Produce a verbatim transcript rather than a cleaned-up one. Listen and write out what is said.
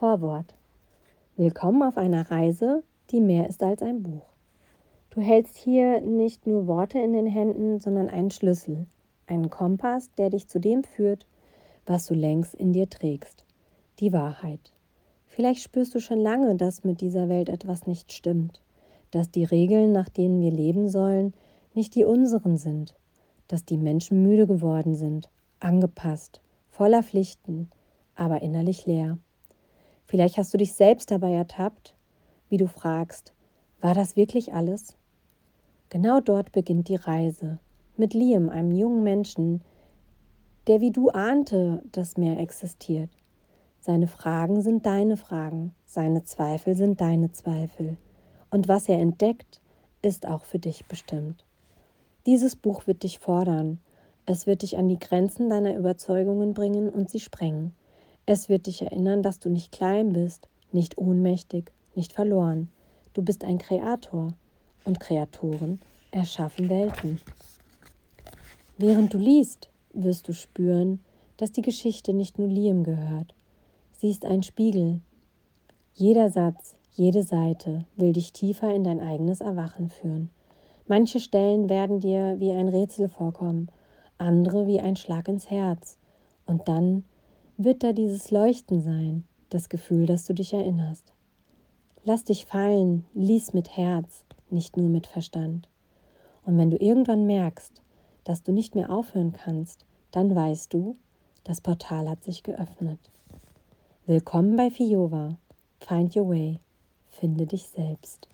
Vorwort. Willkommen auf einer Reise, die mehr ist als ein Buch. Du hältst hier nicht nur Worte in den Händen, sondern einen Schlüssel, einen Kompass, der dich zu dem führt, was du längst in dir trägst, die Wahrheit. Vielleicht spürst du schon lange, dass mit dieser Welt etwas nicht stimmt, dass die Regeln, nach denen wir leben sollen, nicht die unseren sind, dass die Menschen müde geworden sind, angepasst, voller Pflichten, aber innerlich leer. Vielleicht hast du dich selbst dabei ertappt, wie du fragst, war das wirklich alles? Genau dort beginnt die Reise, mit Liam, einem jungen Menschen, der wie du ahnte, dass mehr existiert. Seine Fragen sind deine Fragen, seine Zweifel sind deine Zweifel. Und was er entdeckt, ist auch für dich bestimmt. Dieses Buch wird dich fordern. Es wird dich an die Grenzen deiner Überzeugungen bringen und sie sprengen. Es wird dich erinnern, dass du nicht klein bist, nicht ohnmächtig, nicht verloren. Du bist ein Kreator und Kreatoren erschaffen Welten. Während du liest, wirst du spüren, dass die Geschichte nicht nur Liam gehört. Sie ist ein Spiegel. Jeder Satz, jede Seite will dich tiefer in dein eigenes Erwachen führen. Manche Stellen werden dir wie ein Rätsel vorkommen, andere wie ein Schlag ins Herz. Und dann wird da dieses Leuchten sein, das Gefühl, dass du dich erinnerst. Lass dich fallen, lies mit Herz, nicht nur mit Verstand. Und wenn du irgendwann merkst, dass du nicht mehr aufhören kannst, dann weißt du, das Portal hat sich geöffnet. Willkommen bei Fiyova. Find your way. Finde dich selbst.